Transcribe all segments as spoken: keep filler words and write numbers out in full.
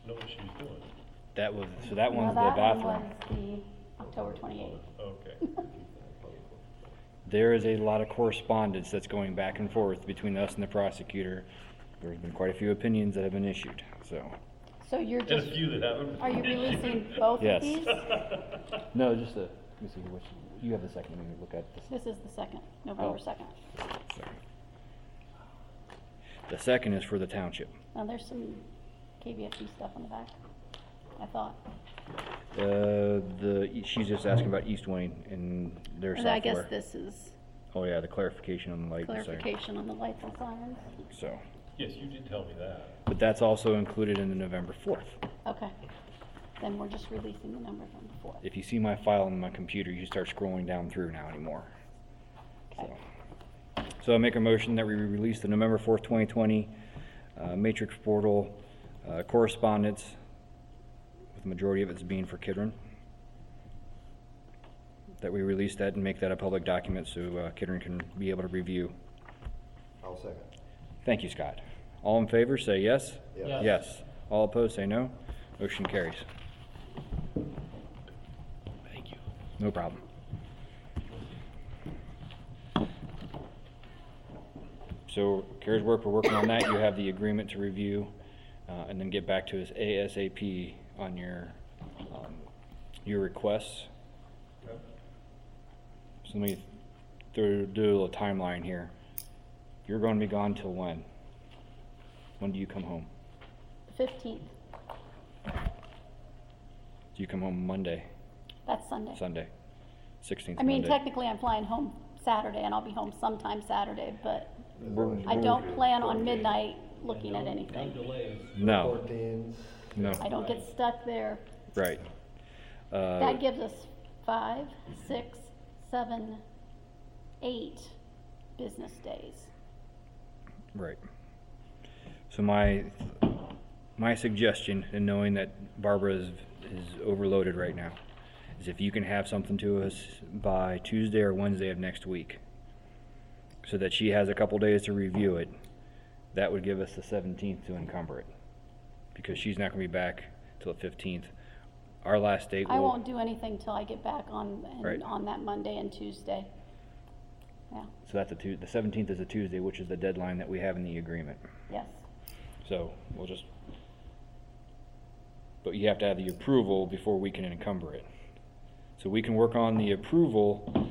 know what she was doing. That was, so that No, one's the that one bathroom. was the October twenty-eighth. Okay. There is a lot of correspondence that's going back and forth between us and the prosecutor. There's been quite a few opinions that have been issued, so. So you're And a just, few that haven't. are you releasing both Yes. of these? No, just a, let me see, which, you have the second, let me look at this. This is the second, November Oh. second. Sorry. The second is for the township. Now, there's some K V F D stuff on the back, I thought. Uh, the, she's just asking about East Wayne and their And software. I guess this is Oh yeah, the clarification on the light and siren. clarification on the lights and sirens. So, Yes, you did tell me that. but that's also included in the November fourth. Okay, then we're just releasing the numbers on the fourth. If you see my file on my computer, you start scrolling down through now anymore. Okay. So, so I make a motion that we release the November fourth, twenty twenty uh, Matrix Portal uh, correspondence, with the majority of it's being for Kidron. That we release that and make that a public document so uh, Kidron can be able to review. I'll second. Thank you, Scott. All in favor, say yes. Yes. Yes. All opposed, say no. Motion carries. Thank you. No problem. So, CARES work, we're working on that. You have the agreement to review, uh, and then get back to us ASAP on your, um, your requests. Okay. So let me throw, do a little timeline here. You're going to be gone till when? When do you come home? Fifteenth, Do you come home Monday, that's Sunday. Sunday? sixteenth I mean, Monday? technically, I'm flying home Saturday, and I'll be home sometime Saturday, but We're- I don't plan on midnight looking at anything. No, Fourteens. no, I don't get stuck there. right. Uh, That gives us five, six, seven, eight business days. Right. So my, my suggestion, and knowing that Barbara is, is overloaded right now, is if you can have something to us by Tuesday or Wednesday of next week, so that she has a couple days to review it, that would give us the seventeenth to encumber it, because she's not gonna be back till the fifteenth. Our last date will. I won't do anything till I get back on, and Right. on that Monday and Tuesday. Yeah, So that's a Tu- the seventeenth is a Tuesday, which is the deadline that we have in the agreement. yes. So we'll just, but you have to have the approval before we can encumber it. So we can work on the approval.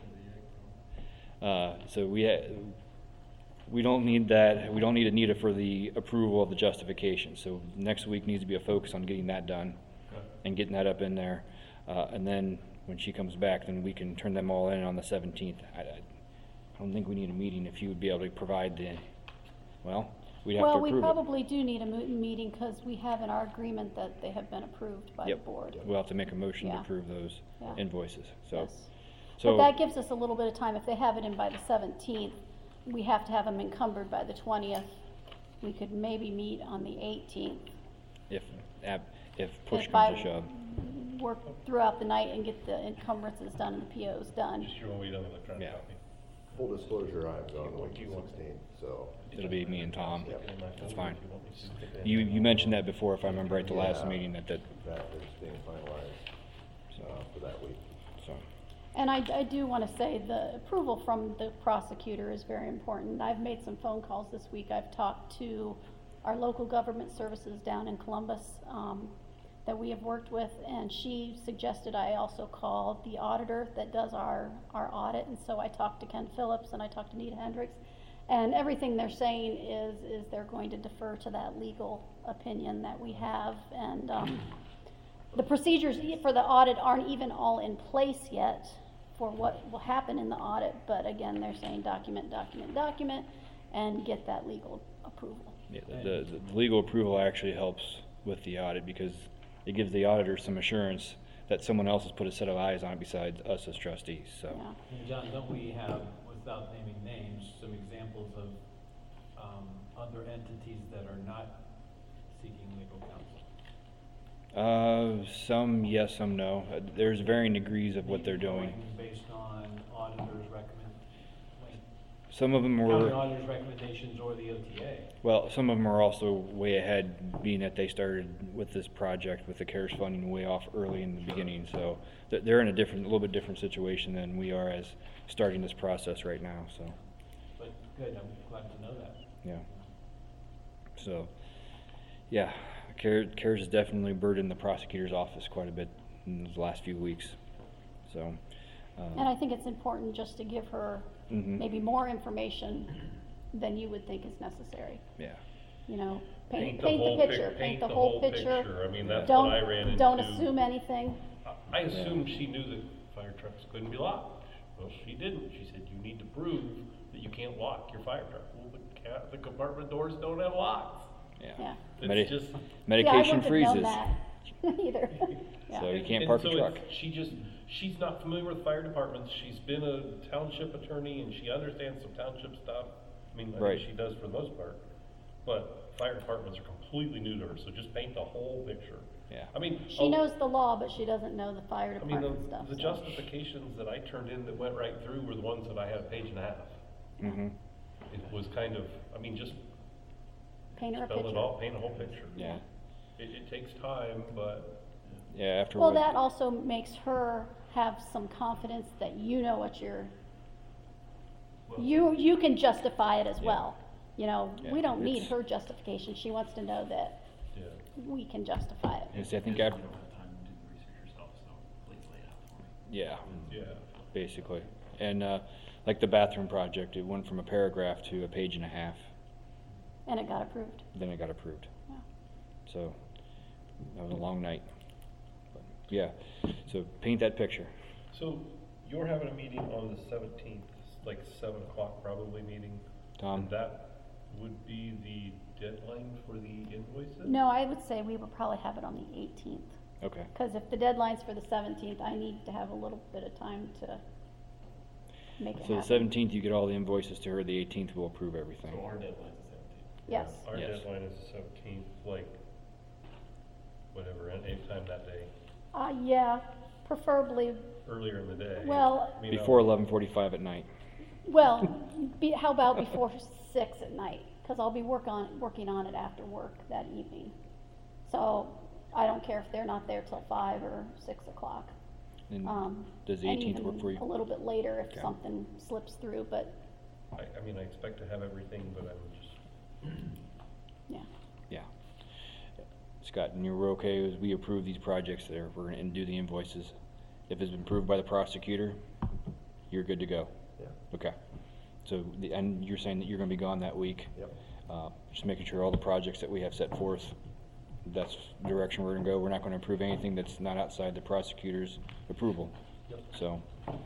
Uh, so we, ha- we don't need that, we don't need Anita for the approval of the justification. So next week needs to be a focus on getting that done and getting that up in there. Uh, and then when she comes back, then we can turn them all in on the seventeenth. I, I I don't think we need a meeting if you would be able to provide the, well, we'd have to Well, approve we it. probably do need a mo- meeting, because we have in our agreement that they have been approved by the Yep. board. We'll have to make a motion to Yeah. approve those Yeah. invoices, so. Yes. But So, that gives us a little bit of time. If they have it in by the seventeenth, we have to have them encumbered by the twentieth. We could maybe meet on the eighteenth. if, ab- if push If comes I to shove, work throughout the night and get the encumbrances done and the P Os done. Just you want to wait on the electronic Yeah. copy. Full disclosure, I'm gone What week do you want? sixteen, so. it'll be me and Tom. Yep. That's fine. You, you mentioned that before, if I remember right, the last Yeah. meeting, that, that, That is being finalized, uh, for that week. so. And I, I do want to say the approval from the prosecutor is very important. I've made some phone calls this week. I've talked to our local government services down in Columbus um, that we have worked with, and she suggested I also call the auditor that does our, our audit. And so I talked to Ken Phillips and I talked to Nita Hendricks, and everything they're saying is, is they're going to defer to that legal opinion that we have. And um, the procedures for the audit aren't even all in place yet for what will happen in the audit, but again, they're saying document, document, document, and get that legal approval. Yeah, the, the the legal approval actually helps with the audit, because it gives the auditor some assurance that someone else has put a set of eyes on it besides us as trustees, so. Yeah. And John, don't we have, without naming names, some examples of um, other entities that are not seeking legal counsel? Uh, some yes, some no. Uh, There's varying degrees of what they're Maybe doing. going Based on auditor's recommendation? some of them county were, auditor's recommendations or the O T A. well, some of them are also way ahead, being that they started with this project with the CARES funding way off early in the beginning. So th- they're in a different, a little bit different situation than we are as starting this process right now, so, But good, I'm glad to know that. yeah. So, yeah, CARES, CARES has definitely burdened the prosecutor's office quite a bit in the last few weeks, so. um, And I think it's important just to give her Mhm. maybe more information than you would think is necessary. Yeah, You know, paint, Paint the paint whole the pic- picture, paint the the whole whole picture. picture. I mean, that's Don't- what I ran Don't into. assume anything. I assumed she knew that fire trucks couldn't be locked. Well, she didn't. She said, you need to prove that you can't lock your fire truck. Well, the ca- the compartment doors don't have locks. yeah. Yeah. It's Medi- just. Medication Yeah, I freezes. wouldn't have known that either. Yeah. So you And- can't and park a so truck. it's- She just, she's not familiar with fire departments. She's been a township attorney and she understands some township stuff. I mean, I Right. think she does for the most part. But fire departments are completely new to her, so just paint the whole picture. Yeah. I mean. She oh, knows the law, but she doesn't know the fire I mean, department the, stuff. the so. justifications that I turned in that went right through were the ones that I had a page and a half. Mm-hmm, It was kind of, I mean, just Paint her a spell it picture. all, paint a whole picture. yeah, It, it takes time, but yeah, after Well, what- that also makes her have some confidence that you know what you're, you, you can justify it as Yeah. well. You know, Yeah, we don't need it's- her justification. She wants to know that yeah. we can justify it. Yes, I think You I, don't have time to do the research yourself, so please lay it out for me. yeah, Yeah. basically. And, uh, like the bathroom project, it went from a paragraph to a page and a half, And it got approved. then it got approved. Yeah. So, that was a long night. But, yeah, so paint that picture. So you're having a meeting on the seventeenth, like seven o'clock probably meeting? Tom? And that would be the deadline for the invoices? No, I would say we would probably have it on the eighteenth. Okay, Because if the deadline's for the seventeenth, I need to have a little bit of time to make it so the happen. seventeenth, you get all the invoices to her, the eighteenth, we'll approve everything. So our deadline's the seventeenth. Yes. Our Yes. deadline is the seventeenth, like, whatever, at any time that day, Uh, yeah, preferably, earlier in the day. Well- I mean, Before I'll- eleven forty-five at night. well, be, how about before six at night? Because I'll be work on, working on it after work that evening. So I don't care if they're not there till five or six o'clock. And Um, does the and eighteenth work even for you? A little bit later if Okay. something slips through, but, I, I mean, I expect to have everything, but I'm just, yeah. Yeah. Scott, and you were okay as we approve these projects there, we're gonna and do the invoices. If it's been approved by the prosecutor, you're good to go. Yeah, Okay. So, the, and you're saying that you're gonna be gone that week. yep. Uh, just making sure all the projects that we have set forth, that's the direction we're gonna go. We're not gonna approve anything that's not outside the prosecutor's approval. Yep. So,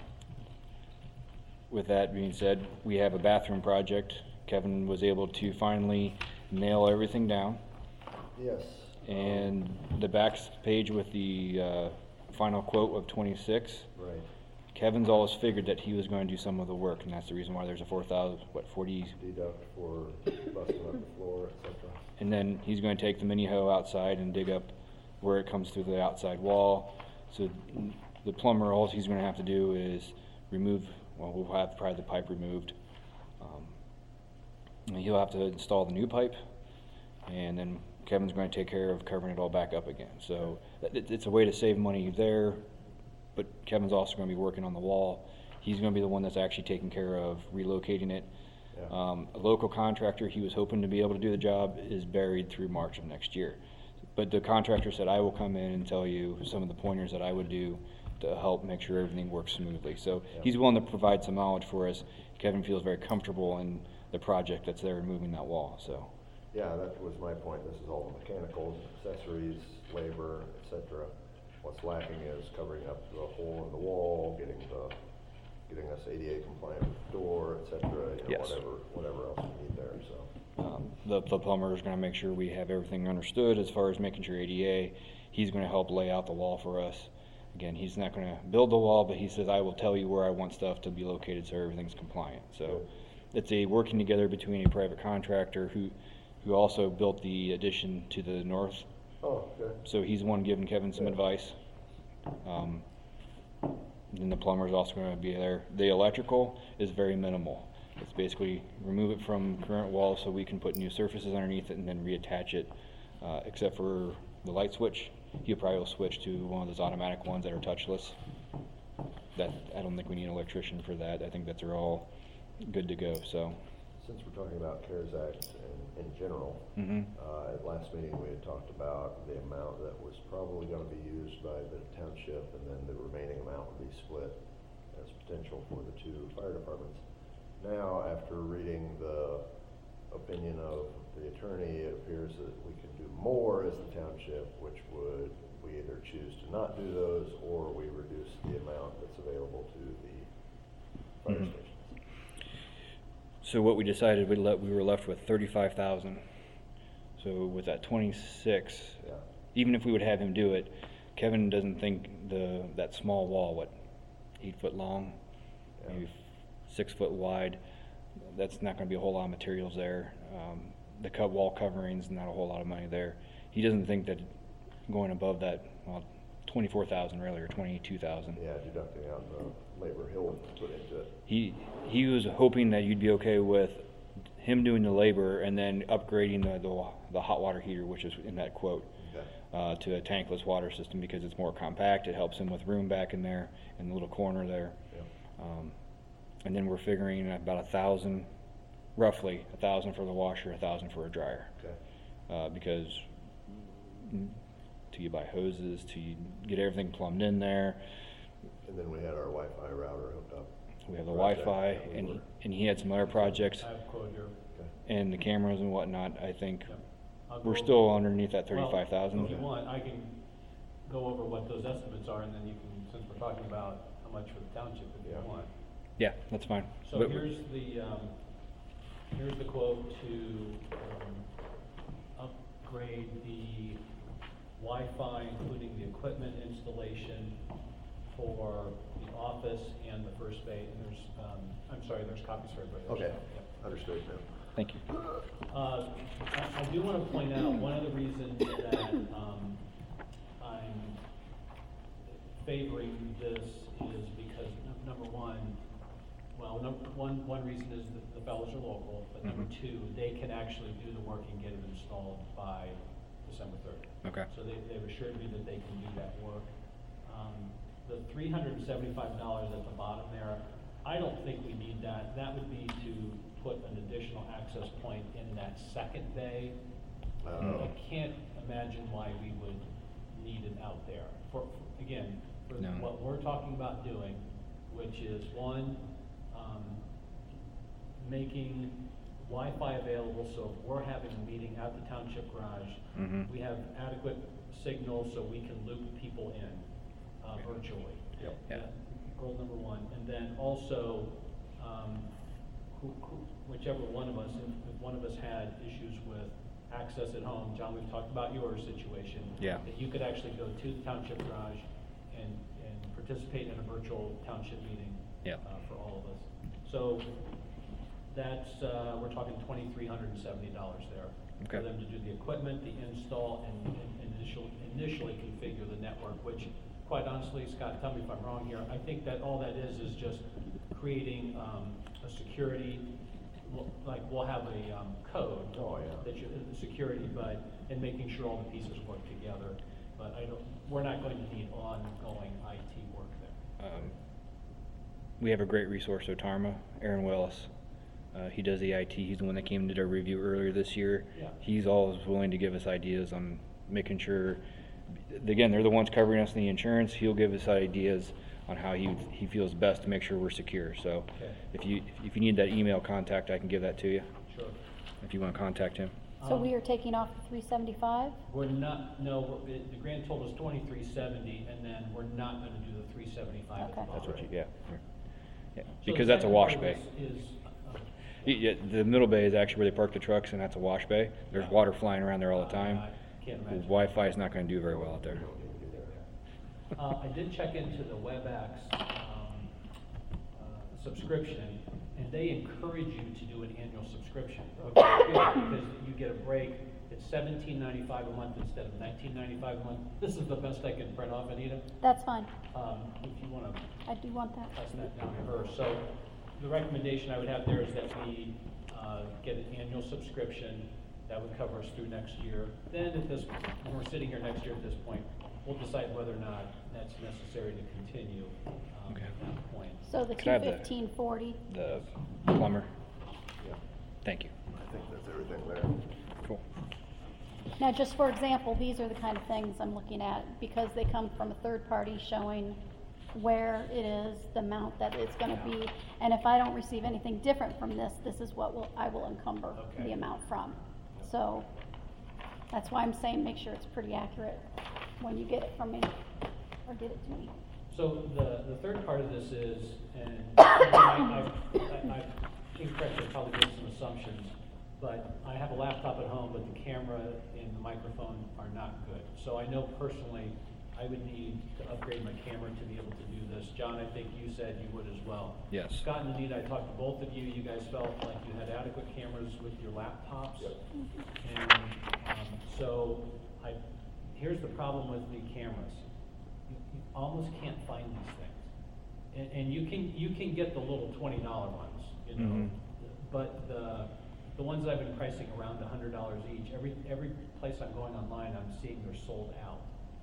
with that being said, we have a bathroom project. Kevin was able to finally nail everything down. Yes. And the back page with the, uh, final quote of twenty-six. Right, Kevin's always figured that he was going to do some of the work, and that's the reason why there's a four thousand, what, forty? deduct for busting up the floor, et cetera. And then he's going to take the mini hoe outside and dig up where it comes through the outside wall. So the plumber, all he's going to have to do is remove, well, we'll have probably the pipe removed. Um, and he'll have to install the new pipe, and then Kevin's going to take care of covering it all back up again. So it, it's a way to save money there, but Kevin's also going to be working on the wall. He's going to be the one that's actually taking care of relocating it. Yeah. Um, a local contractor, he was hoping to be able to do the job, is buried through March of next year. But the contractor said, I will come in and tell you some of the pointers that I would do to help make sure everything works smoothly. So Yeah. he's willing to provide some knowledge for us. Kevin feels very comfortable in the project that's there and moving that wall, so. Yeah, that was my point. This is all the mechanicals, accessories, labor, et cetera. What's lacking is covering up the hole in the wall, getting the, getting us A D A compliant door, et cetera, you know, Yes. whatever, whatever else we need there, so. Um, the, the plumber is gonna make sure we have everything understood as far as making sure A D A. He's gonna help lay out the wall for us. Again, he's not gonna build the wall, but he says, I will tell you where I want stuff to be located so everything's compliant. So it's a working together between a private contractor who, who also built the addition to the north. Oh, good. So he's the one giving Kevin some Yeah. advice. Um, and the plumber's also gonna be there. The electrical is very minimal. It's basically remove it from current walls so we can put new surfaces underneath it and then reattach it, uh, except for the light switch. He'll probably will switch to one of those automatic ones that are touchless. That, I don't think we need an electrician for that. I think that they're all good to go, so. Since we're talking about CARES Act in, in general, Mhm. uh, at last meeting, we had talked about the amount that was probably gonna be used by the township, and then the remaining amount would be split as potential for the two fire departments. Now, after reading the opinion of the attorney, it appears that we can do more as the township, which would, we either choose to not do those, or we reduce the amount that's available to the fire Mhm. stations. So what we decided, we let, we were left with thirty-five thousand. So with that twenty-six, Yeah. even if we would have him do it, Kevin doesn't think the, that small wall, what, eight foot long, Yeah. maybe six foot wide, that's not gonna be a whole lot of materials there. Um, the cut wall covering's not a whole lot of money there. He doesn't think that going above that, well, twenty-four thousand really, or twenty-two thousand. Yeah, deducting out the labor he'll put into it. He, he was hoping that you'd be okay with him doing the labor and then upgrading the, the, the hot water heater, which is in that quote, Okay. uh, to a tankless water system because it's more compact. It helps him with room back in there, in the little corner there. Yeah. Um, and then we're figuring about a thousand, roughly a thousand for the washer, a thousand for a dryer. Okay. Uh, because mm, till you buy hoses, till you get everything plumbed in there, And then we had our Wi-Fi router hooked up. we have the Project Wi-Fi, that we and, were- and he had some other projects, I have a quote here. Okay. and the cameras and whatnot. I think Yep. I'll we're go still over- underneath that Well, thirty-five thousand. If you want, I can go over what those estimates are, and then you can, since we're talking about how much for the township, if Yeah. you want. Yeah, that's fine. So But- here's the, um, here's the quote to, um, upgrade the Wi-Fi, including the equipment installation for the office and the first bay, and there's, um, I'm sorry, there's copies for everybody. Okay, Yeah. understood now. Thank you. Uh, I, I do want to point out, one of the reasons that, um, I'm favoring this is because, num- number one, well, number, one, one reason is that the fellows are local, but number Mhm. two, they can actually do the work and get it installed by December thirtieth. Okay. So they, they've assured me that they can do that work. Um, the three hundred and seventy-five dollars at the bottom there, I don't think we need that. That would be to put an additional access point in that second bay. Oh. I can't imagine why we would need it out there. For, for- again, for No. what we're talking about doing, which is one, um, making Wi-Fi available, so if we're having a meeting at the township garage, Mhm. we have adequate signal so we can loop people in, uh, virtually. Yep. Yeah. Goal number one, and then also, um, who, who, whichever one of us, if, if one of us had issues with access at home, John, we've talked about your situation. Yeah. That you could actually go to the township garage and, and participate in a virtual township meeting. Yeah. Uh, for all of us. So, that's, uh, we're talking twenty-three hundred and seventy dollars there. Okay. For them to do the equipment, the install, and, and initial, initially configure the network, which, quite honestly, Scott, tell me if I'm wrong here, I think that all that is, is just creating, um, a security, well, like, we'll have a, um, code. Oh, yeah. That you, the security, but, and making sure all the pieces work together. But I don't, we're not going to need ongoing I T work there. Um, we have a great resource, Otarma, Aaron Willis. Uh, he does the I T. He's the one that came and did our review earlier this year. Yeah. He's always willing to give us ideas on making sure, again, they're the ones covering us in the insurance. He'll give us ideas on how he, he feels best to make sure we're secure. So Okay. if you, if you need that email contact, I can give that to you Sure. if you want to contact him. So Um, we are taking off the three seventy-five? We're not, no, we're- it- the grant total is twenty-three seventy, and then we're not gonna do the three seventy-five at the Okay. bottom. That's what you, yeah. Yeah, So because the that's a second wash part bay. Is, is, uh, Y- Yeah, the middle bay is actually where they park the trucks, and that's a wash bay. There's Yeah. water flying around there all the time. I can't The imagine. Wi-Fi is not going to do very well out there. We don't need to be there. Uh, I did check into the WebEx, um, uh, subscription, and they encourage you to do an annual subscription, which is good, because you get a break. It's seventeen ninety-five a month instead of nineteen ninety-five a month. This is the best I can print off, Anita, That's fine. um, if you wanna I do want that. pass that down to her. So, the recommendation I would have there is that we uh, get an annual subscription that would cover us through next year. Then at this, when we're sitting here next year at this point, we'll decide whether or not that's necessary to continue um, Okay. at that point. So the Could I two have the- fifteen forty, The plumber, Yeah, thank you. I think that's everything there. Cool. now just for example, these are the kind of things I'm looking at, because they come from a third party showing where it is, the amount that it's gonna be, and if I don't receive anything different from this, this is what will, I will encumber Okay. the amount from. So, that's why I'm saying make sure it's pretty accurate when you get it from me, or get it to me. So the, the third part of this is, and I, I've, I- I've incorrectly probably made some assumptions, but I have a laptop at home, but the camera and the microphone are not good. So I know personally, I would need to upgrade my camera to be able to do this. John, I think you said you would as well. Yes. Scott and Anita, I talked to both of you, you guys felt like you had adequate cameras with your laptops. Yep. And, um, so, I, here's the problem with the cameras. You, you almost can't find these things. And, and you can, you can get the little twenty dollar ones, you know, Mhm. but the, the ones I've been pricing around a hundred dollars each, every, every place I'm going online, I'm seeing they're sold out.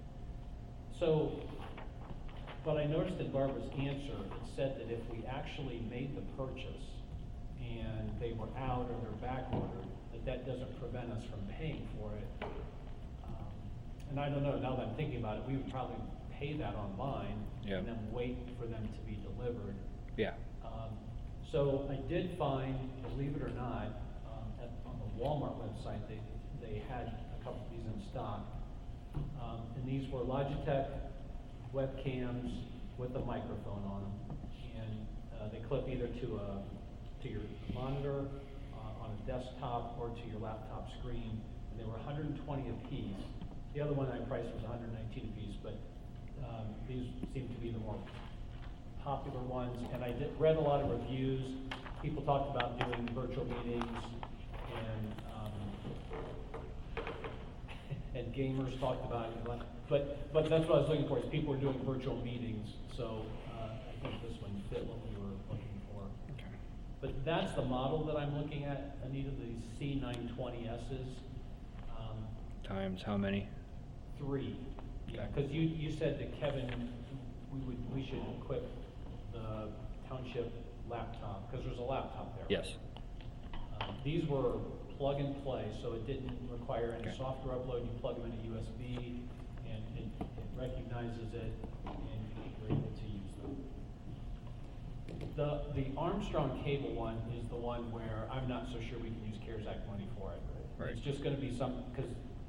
So, but I noticed in Barbara's answer, it said that if we actually made the purchase and they were out or they're back ordered, that that doesn't prevent us from paying for it. Um, And I don't know, now that I'm thinking about it, we would probably pay that online Yeah. and then wait for them to be delivered. Yeah. Um, So I did find, believe it or not, um, at, on the Walmart website, they, they had a couple of these in stock. Um, and these were Logitech webcams with a microphone on them. And, uh, they clip either to a, to your monitor, uh, on a desktop or to your laptop screen. And they were one hundred twenty a piece. The other one I priced was one hundred nineteen a piece, but, um, these seem to be the more popular ones, and I did, read a lot of reviews. People talked about doing virtual meetings, and, um, and gamers talked about it, but- but, but that's what I was looking for, is people were doing virtual meetings, so, uh, I think this one fit what we were looking for. Okay. But that's the model that I'm looking at, Anita, these C nine twenty S's, um, Times how many? three. Yeah, Okay. because you, you said that Kevin, we would, we should equip the township laptop, because there's a laptop there. Yes. Um, These were plug and play, so it didn't require any Okay. software upload. You plug them in a U S B, and it, it recognizes it, and you're able to use them. The, the Armstrong cable one is the one where I'm not so sure we can use CARES Act money for it. Right. It's just gonna be some, because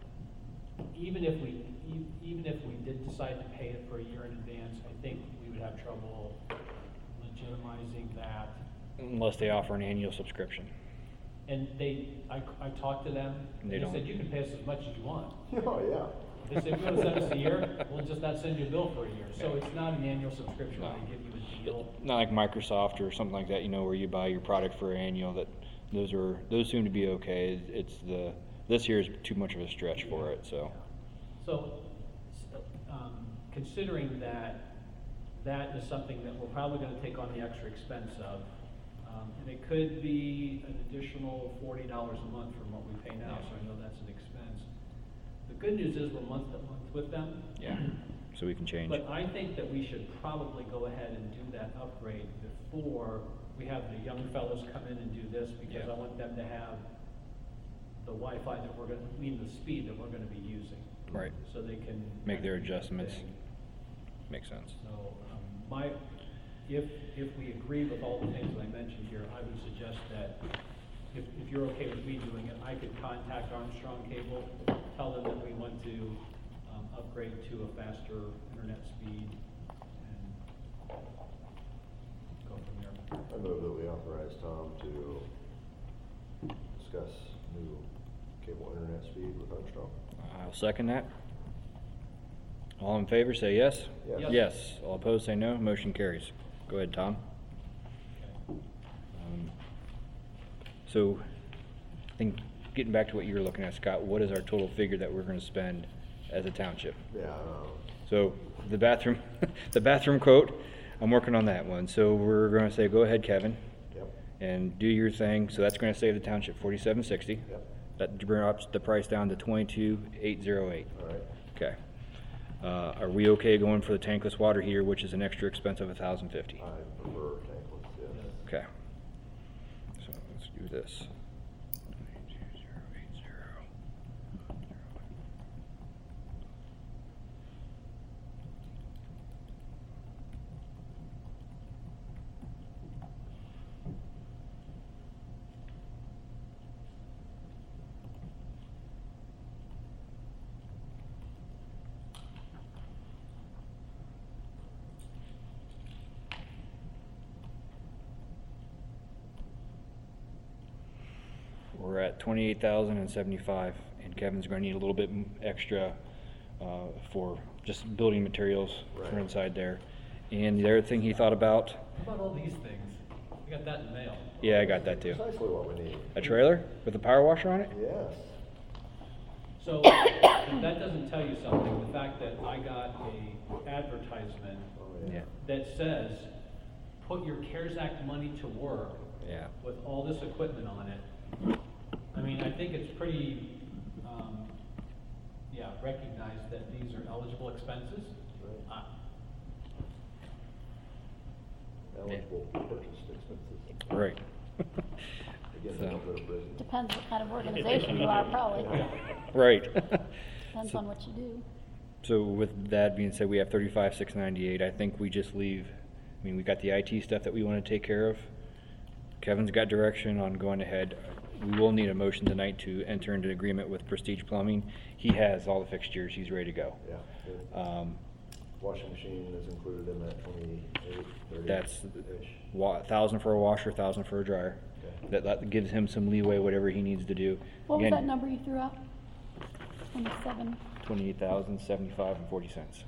even if we, e- even if we did decide to pay it for a year in advance, I think we would have trouble legitimizing that. Unless they offer an annual subscription. And they, I, I talked to them, and They they don't. said, you can pay us as much as you want. Oh, yeah. They said, if you wanna send us a year, we'll just not send you a bill for a year. So it's not an annual subscription, where they give you a deal. Not like Microsoft or something like that, you know, where you buy your product for annual, that, those are, those seem to be okay. It's the, this year is too much of a stretch for it, so. So, s- um, considering that, that is something that we're probably gonna take on the extra expense of. Um, and it could be an additional forty dollars a month from what we pay now, so I know that's an expense. The good news is we're month to month with them. Yeah, so we can change. But I think that we should probably go ahead and do that upgrade before we have the young fellows come in and do this, because Yeah. I want them to have the Wi-Fi that we're gonna, I mean, the speed that we're gonna be using. Right. So they can. Make their actually do the adjustments. thing. Makes sense. So, um, my, if, if we agree with all the things that I mentioned here, I would suggest that if, if you're okay with me doing it, I could contact Armstrong Cable, tell them that we want to, um, upgrade to a faster internet speed, and go from there. I move that we authorize Tom to discuss new cable internet speed with Armstrong. I'll second that. All in favor, say yes. Yes. Yes. Yes. All opposed, say no. Motion carries. Go ahead, Tom. Okay. Um, So, I think, getting back to what you were looking at, Scott, what is our total figure that we're gonna spend as a township? Yeah, um, So, the bathroom, the bathroom quote, I'm working on that one. So we're gonna say, go ahead, Kevin. and do your thing. So that's gonna save the township forty-seven sixty. Yep, That brings the price down to twenty-two eight oh eight. all right. Okay. Uh, are we okay going for the tankless water heater, which is an extra expense of a thousand fifty? I prefer tankless, yes. Okay. So let's do this. twenty-two thousand eighty. We're at twenty-eight thousand and seventy-five, and Kevin's gonna need a little bit m- extra, uh, for just building materials for Right. inside there. And the other thing he thought about, How about all these things? I got that in the mail. yeah, I got that too. Precisely what we need. A trailer with a power washer on it? Yes. So, if that doesn't tell you something, the fact that I got a advertisement Oh, Yeah, that says, put your CARES Act money to work yeah. with all this equipment on it. I mean, I think it's pretty, um, yeah, recognized that these are eligible expenses. Right. Uh, Eligible purchase expenses. Right. Again, So- don't go to prison. Depends what kind of organization you are, probably. Right. Depends So- on what you do. So with that being said, we have thirty-five six ninety-eight. I think we just leave, I mean, we got the I T stuff that we want to take care of. Kevin's got direction on going ahead. We will need a motion tonight to enter into agreement with Prestige Plumbing. He has all the fixtures. He's ready to go. Yeah, good. Um, Washing machine is included in that twenty-eight, thirty-ish. That's wa- thousand for a washer, thousand for a dryer. Okay. That, that gives him some leeway, whatever he needs to do. What was Again, that number you threw out? Twenty-seven. Twenty-eight thousand seventy-five and forty cents.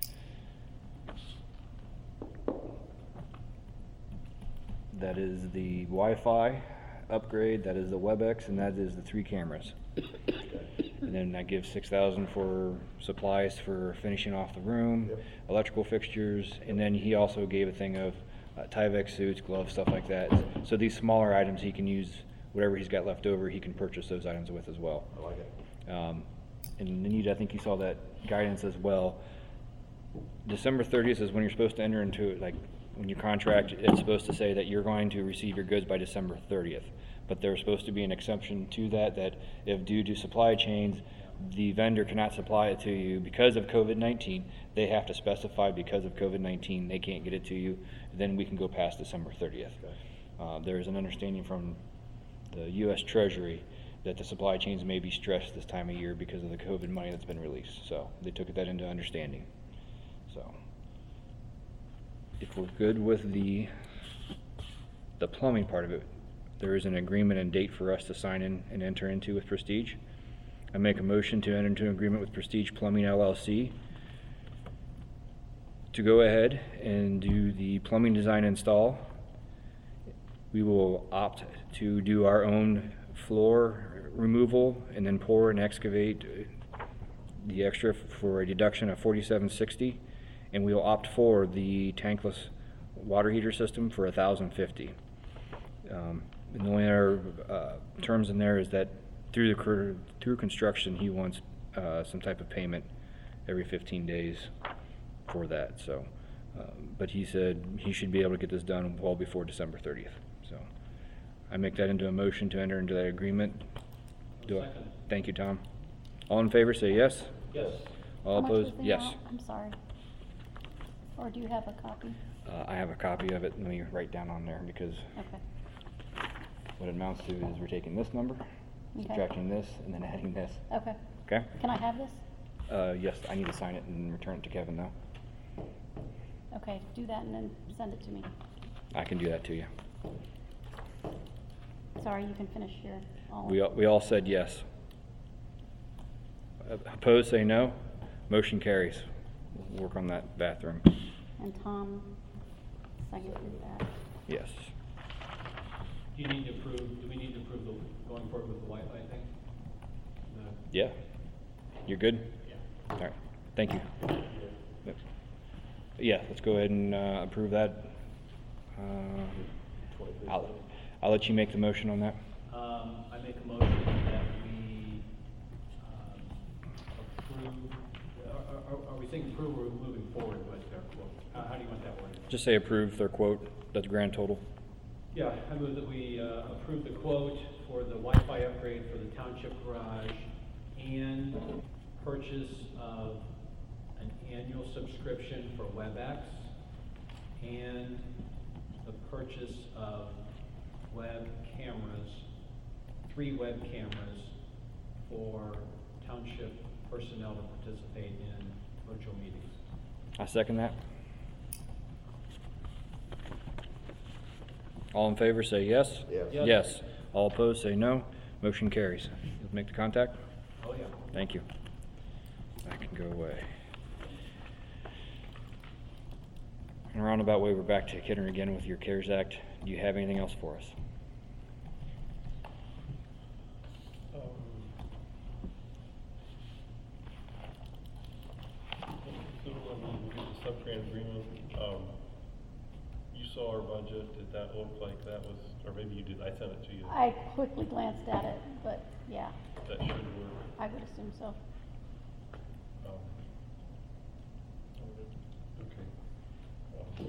That is the Wi-Fi upgrade, that is the WebEx, and that is the three cameras. And then that gives six thousand for supplies for finishing off the room, Yep. electrical fixtures, and then he also gave a thing of uh, Tyvek suits, gloves, stuff like that. So these smaller items, he can use whatever he's got left over, he can purchase those items with as well. I like it. Um, and Anita, I think you saw that guidance as well. December thirtieth is when you're supposed to enter into it, like, when your contract, it's supposed to say that you're going to receive your goods by December thirtieth. But there's supposed to be an exception to that, that if due to supply chains, the vendor cannot supply it to you because of COVID nineteen, they have to specify because of COVID nineteen, they can't get it to you, then we can go past December thirtieth. Okay. Uh, there is an understanding from the U S Treasury that the supply chains may be stressed this time of year because of the COVID money that's been released. So they took that into understanding. So if we're good with the the plumbing part of it, there is an agreement and date for us to sign in and enter into with Prestige. I make a motion to enter into an agreement with Prestige Plumbing L L C to go ahead and do the plumbing design install. We will opt to do our own floor removal and then pour and excavate the extra for a deduction of forty-seven sixty, and we will opt for the tankless water heater system for a thousand fifty. Um, and the only other uh, terms in there is that through the cr- through construction, he wants uh, some type of payment every fifteen days for that. So, um, but he said he should be able to get this done well before December thirtieth. So, I make that into a motion to enter into that agreement. Do I? Second. Thank you, Tom. All in favor, say yes. Yes. All How much opposed, was the yes. amount? I'm sorry. Or do you have a copy? Uh, I have a copy of it. Let me write down on there because Okay. what it amounts to is we're taking this number, Okay. subtracting this, and then adding this. Okay. Okay? Can I have this? Uh, yes, I need to sign it and return it to Kevin though. Okay, do that and then send it to me. I can do that to you. Sorry, you can finish your, all. We, all- we all said yes. Uh, Opposed, say no. Motion carries. We'll work on that bathroom. And Tom seconded that. Yes. Do you need to approve, do we need to approve the, going forward with the Wi-Fi thing? The- Yeah. You're good? Yeah. All right. Thank you. Yep. Yeah, let's go ahead and uh, approve that. Uh, I'll, I'll let you make the motion on that. Um, I make a motion that we, um, approve, are, are, are we saying approve or are we moving forward with their quote? How, how do you want that worded? Just say approve their quote, that's grand total. Yeah, I move that we, uh, approve the quote for the Wi-Fi upgrade for the township garage and purchase of an annual subscription for WebEx and the purchase of web cameras, three web cameras for township personnel to participate in virtual meetings. I second that. All in favor, say yes. Yes. Yes. Yes. All opposed, say no. Motion carries. You'll make the contact? Oh, yeah. Thank you. That can go away. In a roundabout way, we're back to Kidder again with your CARES Act. Do you have anything else for us? Um, So, I mean, we get the subgrant agreement, um, you saw our budget, did that look like that was, or maybe you did, I sent it to you. I quickly glanced at it, but yeah, That should work. I would assume so. Um, Okay. Um,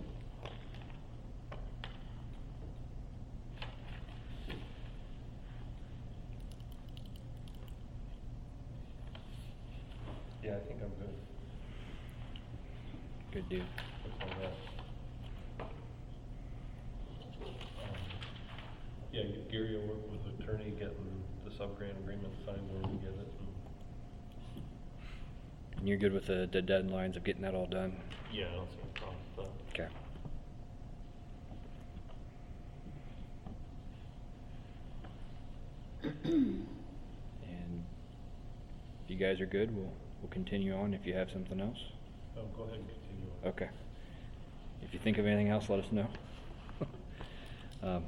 Yeah, I think I'm good. Good deal. What's on that? Um, Yeah, Gary will work with the attorney getting the sub-grant agreement signed when we get it. and- And you're good with the, the deadlines of getting that all done? Yeah, I don't see a problem with that. Okay. And if you guys are good, we'll, we'll continue on if you have something else. Oh, go ahead and continue on. Okay. If you think of anything else, let us know. um,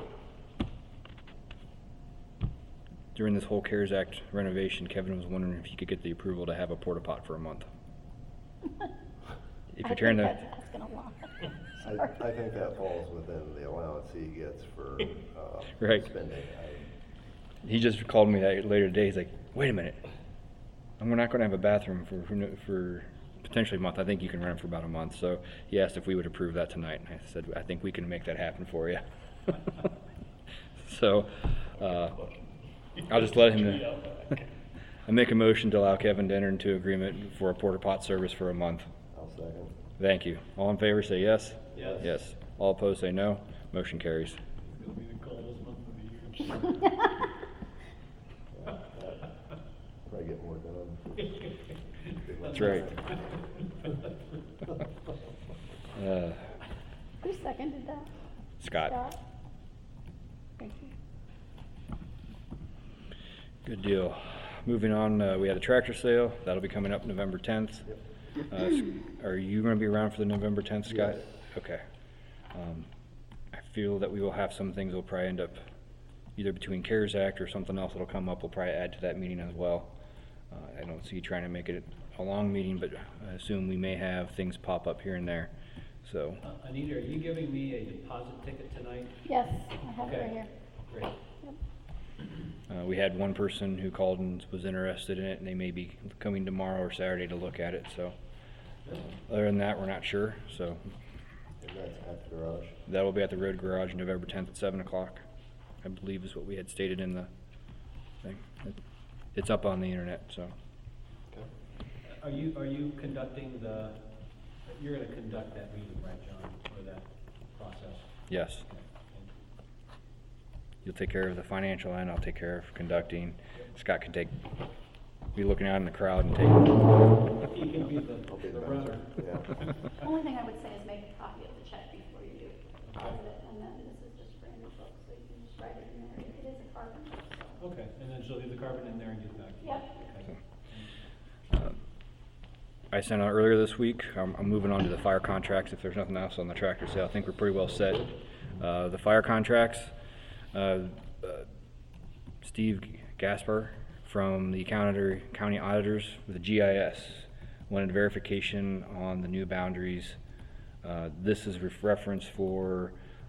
during this whole CARES Act renovation, Kevin was wondering if he could get the approval to have a porta pot for a month. If I you're trying think to, that's asking a lot. I, Sorry. I think that falls within the allowance he gets for, uh, Right. spending. I- he just called me that later today. He's like, "Wait a minute, and we're not going to have a bathroom for for, no- for potentially a month. I think you can rent for about a month." So he asked if we would approve that tonight, and I said, "I think we can make that happen for you." So uh, I'll just let him know. I make a motion to allow Kevin to enter into agreement for a porta pot service for a month. I'll second. Thank you. All in favor, say yes. Yes. Yes. All opposed, say no. Motion carries. It's gonna be the coldest month of the year. Yeah, that- Probably get more done. That's right. Uh, Who seconded that? Scott. Scott? Thank you. Good deal. Moving on, uh, we had a tractor sale. That'll be coming up November tenth. Uh, s- are you gonna be around for the November tenth, Scott? Yes. Okay. Um, I feel that we will have some things we'll probably end up, either between CARES Act or something else that'll come up, we'll probably add to that meeting as well. Uh, I don't see trying to make it a long meeting, but I assume we may have things pop up here and there, so. Uh, Anita, are you giving me a deposit ticket tonight? Yes, I have it Okay. right here. Great. Yep. Uh, we had one person who called and was interested in it, and they may be coming tomorrow or Saturday to look at it, so. Other than that, we're not sure, so And that's at the garage. that will be at the Road Garage November tenth at seven o'clock, I believe is what we had stated in the thing. It- It's up on the internet, so. Okay. Are you, are you conducting the, you're gonna conduct that meeting, right, John, or that process? Yes, Okay. you'll take care of the financial end, I'll take care of conducting. Scott can take, be looking out in the crowd and take. He can be the, I'll be the the runner. bouncer. Yeah. Only thing I would say is make a copy of the check before you do deposit it, and then this is just for your book, so you can just write it in there. It is a carbon book, so. Okay, and then she'll leave the carbon in there and get it back to you? Yep. Okay. Um, I sent out earlier this week, I'm, I'm moving on to the fire contracts if there's nothing else on the tractor sale. I think we're pretty well set. Uh, the fire contracts, uh, uh, Steve Gasper from the county, county auditors with the G I S wanted verification on the new boundaries. Uh, this is ref- reference for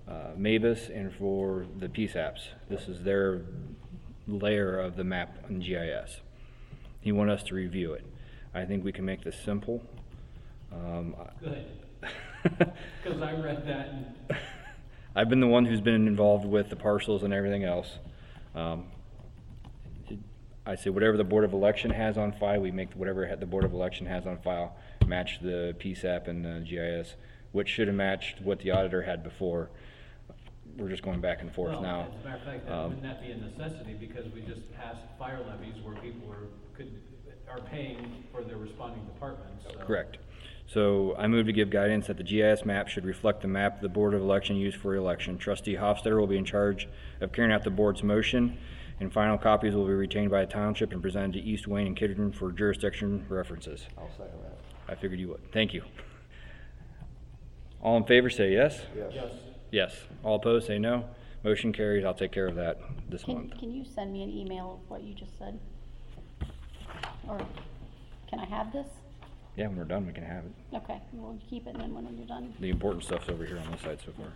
uh, Mavis and for the P SAPs. This is their layer of the map on G I S. He wanted us to review it. I think we can make this simple. Um, Good. Because I read that and I've been the one who's been involved with the parcels and everything else. Um, it- I say whatever the Board of Election has on file, we make whatever ha- the Board of Election has on file match the P SAP and the G I S, which should have matched what the auditor had before. We're just going back and forth Well, now. as a matter of fact, that- Um, wouldn't that be a necessity, because we just passed fire levies where people are, could, are paying for their responding departments, so. Correct. So I move to give guidance that the G I S map should reflect the map the Board of Election used for election. Trustee Hofstadter will be in charge of carrying out the board's motion, and final copies will be retained by the township and presented to East Wayne and Kidderton for jurisdiction references. I'll second that. I figured you would. Thank you. All in favor say yes? Yes. Yes, Yes. All opposed say no. Motion carries. I'll take care of that this Can, month. can you send me an email of what you just said? Or can I have this? Yeah, when we're done, we can have it. Okay, we'll keep it, and then when you're done. The important stuff's over here on this side so far.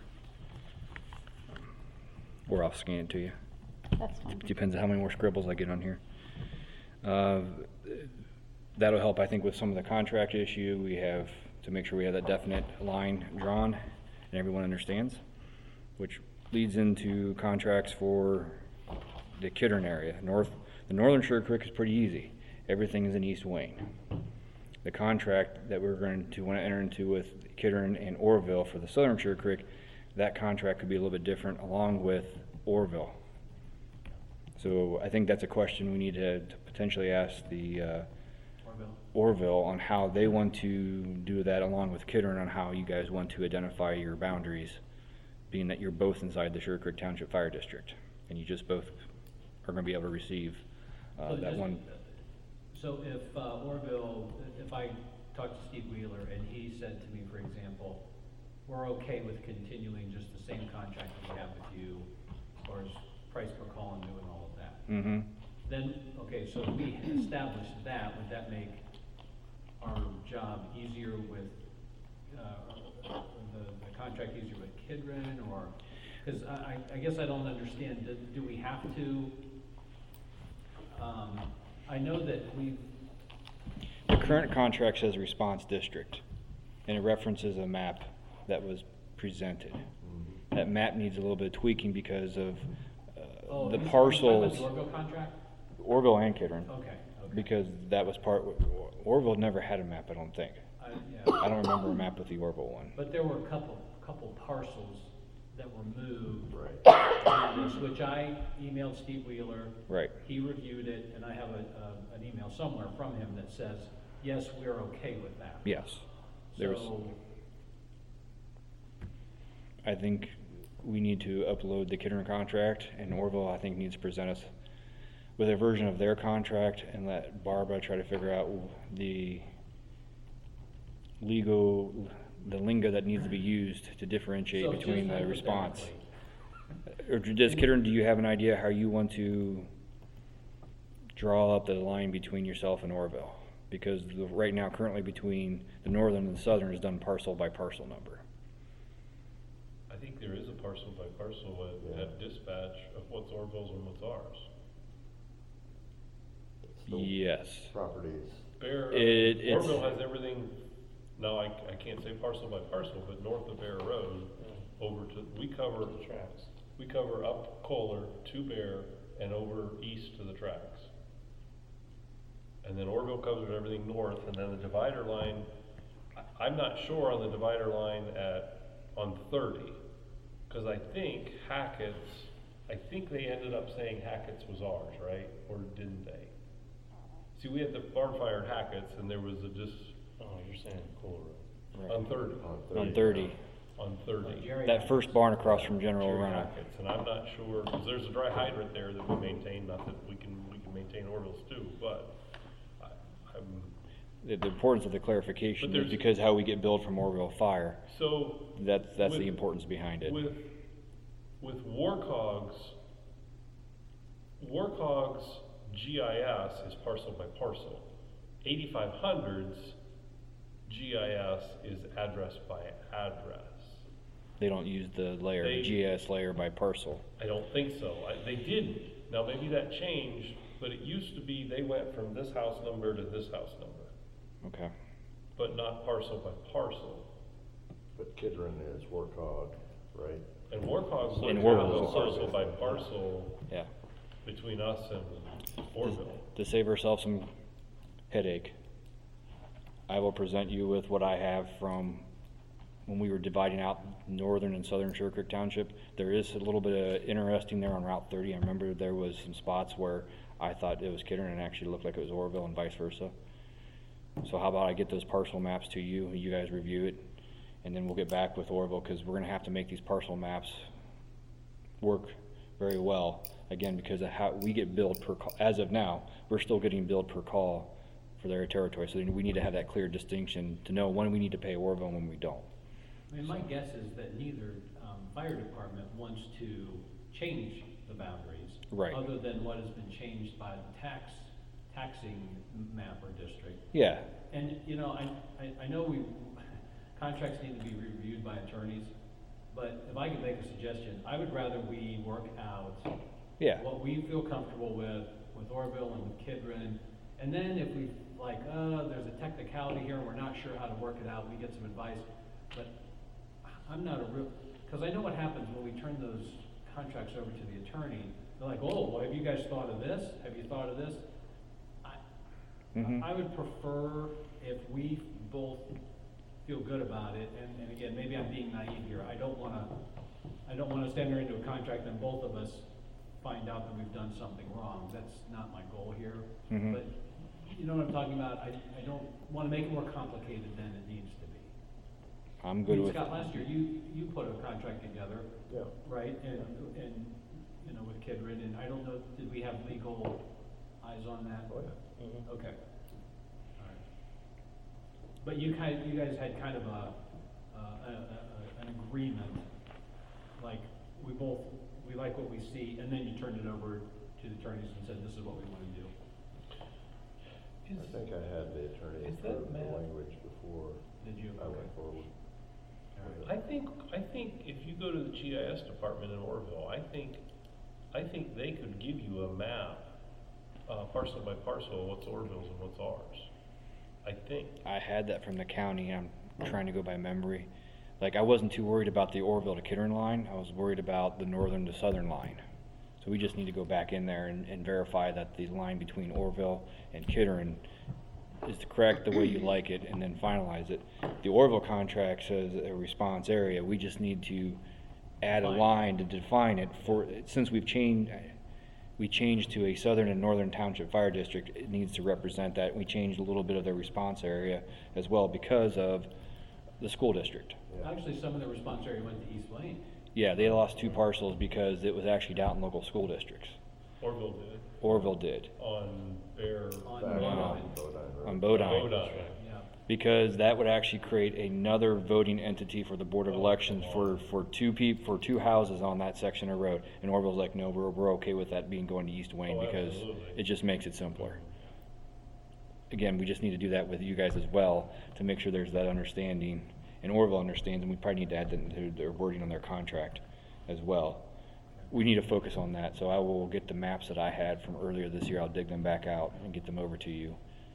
Or I'll scan it to you. That's fine. Depends on how many more scribbles I get on here. Uh, That'll help, I think, with some of the contract issue. We have to make sure we have that definite line drawn and everyone understands, which leads into contracts for the Kidderton area. North, the northern Sugar Creek is pretty easy. Everything is in East Wayne. The contract that we're going to want to enter into with Kidderton and Orville for the southern Sugar Creek, that contract could be a little bit different along with Orville. So I think that's a question we need to, to potentially ask the uh, Orville. Orville on how they want to do that along with Kidderton on how you guys want to identify your boundaries, being that you're both inside the Sugar Creek Township Fire District and you just both are going to be able to receive uh, So that just- one. So if uh, Orville, if I talked to Steve Wheeler and he said to me, for example, we're okay with continuing just the same contract that we have with you, as far as price per call and doing all of that. Mm-hmm. Then, okay, so if we establish that, would that make our job easier with, uh, the, the contract easier with Kidron, or, because I, I, I guess I don't understand, do, do we have to, um, I know that we, The current contract says response district, and it references a map that was presented. That map needs a little bit of tweaking because of uh, oh, the is- are you talking about parcels, the Orville contract? Orville and Kidderton, Okay, okay. because that was part, Orville never had a map, I don't think. I, yeah. I don't remember a map with the Orville one. But there were a couple, couple parcels that were moved. Right. in this, Which I emailed Steve Wheeler. Right. He reviewed it, and I have a, a, an email somewhere from him that says, yes, we're okay with that. Yes. There was, So, I think we need to upload the Kidderton contract, and Orville, I think, needs to present us with a version of their contract and let Barbara try to figure out the legal, the lingo that needs to be used to differentiate so between just the response. hypothetically, Or does Kidderton, do you have an idea how you want to draw up the line between yourself and Orville? Because the, right now, currently between the northern and the southern is done parcel by parcel number. I think there is a parcel by parcel at, at dispatch of what's Orville's and what's ours. So Yes. Properties, Bear, It- it's- Orville has everything, no, I, I can't say parcel by parcel, but north of Bear Road, over to, we cover the tracks. We cover up Kohler to Bear and over east to the tracks. And then Orville covers everything north, and then the divider line, I, I'm not sure on the divider line at, on thirty, cause I think Hackett's, I think they ended up saying Hackett's was ours, right? Or didn't they? See, we had the barn fire at Hackett's, and there was a just, Oh, you're saying Kohler Road. on thirty, on thirty. On thirty. on thirty. Jerry- That first barn across from General Jerry Renner. Hackett's, and I'm not sure, cause there's a dry hydrant there that we maintain, not that we can, we can maintain Orville's too, but I, I'm, The, the importance of the clarification But is there's- because how we get billed from Orville Fire. so. That's, that's with- the importance behind it. With, with Warcog's, Warcog's G I S is parcel by parcel. eighty-five hundred's G I S is address by address. They don't use the layer, They- the G I S layer by parcel. I don't think so. I, they did. Now, maybe that changed, but it used to be they went from this house number to this house number, Okay. but not parcel by parcel. But Kidron is Warcog, right? And Warcog And would Warville's have a parcel by parcel Yeah. between us and Orville. To save ourselves some headache, I will present you with what I have from when we were dividing out northern and southern Sugar Creek Township. There is a little bit of interesting there on Route thirty. I remember there was some spots where I thought it was Kidron and it actually looked like it was Orville and vice versa. So how about I get those parcel maps to you, and you guys review it, and then we'll get back with Orville, because we're gonna have to make these parcel maps work very well. Again, because of how we get billed per call. As of now, we're still getting billed per call for their territory, so we need to have that clear distinction to know when we need to pay Orville and when we don't. I mean, my guess is that neither um, fire department wants to change the boundaries. Right. Other than what has been changed by the tax, taxing map or district. Yeah, And, you know, I, I, I know we, contracts need to be reviewed by attorneys, but if I could make a suggestion, I would rather we work out yeah, what we feel comfortable with, with Orville and with Kidron, and then if we, like, uh, there's a technicality here and we're not sure how to work it out, we get some advice. But I'm not a real, because I know what happens when we turn those contracts over to the attorney. They're like, oh, well, have you guys thought of this? Have you thought of this? I, Mhm. I would prefer if we both feel good about it, and, and again, maybe I'm being naive here. I don't wanna, I don't wanna stand there into a contract and both of us find out that we've done something wrong. That's not my goal here. Mhm. But you know what I'm talking about? I, I don't wanna make it more complicated than it needs to be. I'm I good mean, with, Scott, last year, you, you put a contract together, Yeah. right? And, and, you know, with Kidron, and I don't know, did we have legal eyes on that? Oh, yeah. Mhm. Okay. All right. But you kind, you guys had kind of a, uh, a, a, an agreement, like, we both, we like what we see, and then you turned it over to the attorneys and said, this is what we wanna do. I think I had the attorney is that approve the map- language before Did you? I Okay. went forward. All I right. think, I think if you go to the G I S department in Orville, I think, I think they could give you a map, uh, parcel by parcel, what's Orville's and what's ours. I think. I had that from the county, I'm trying to go by memory. Like, I wasn't too worried about the Orville to Kidron line, I was worried about the northern to southern line. So we just need to go back in there and, and verify that the line between Orville and Kidron is correct the way you like it, and then finalize it. The Orville contract says a response area, we just need to add a Define it. line to define it for, since we've changed, we changed to a southern and northern township fire district, it needs to represent that. We changed a little bit of their response area as well because of the school district. Actually, some of the response area went to East Lane. Yeah, they lost two parcels because it was actually down in local school districts. Orville did, Orville did, on Bear. On Back Bodine. on Bodine Road. on Bodine. Bodine. Yeah. Because that would actually create another voting entity for the Board of Elections for, for two peop, for two houses on that section of road. And Orville's like, no, we're, we're okay with that being going to East Wayne Oh, because absolutely. it just makes it simpler. Again, we just need to do that with you guys as well to make sure there's that understanding. And Orville understands, and we probably need to add that into their wording on their contract as well. We need to focus on that, so I will get the maps that I had from earlier this year, I'll dig them back out and get them over to you.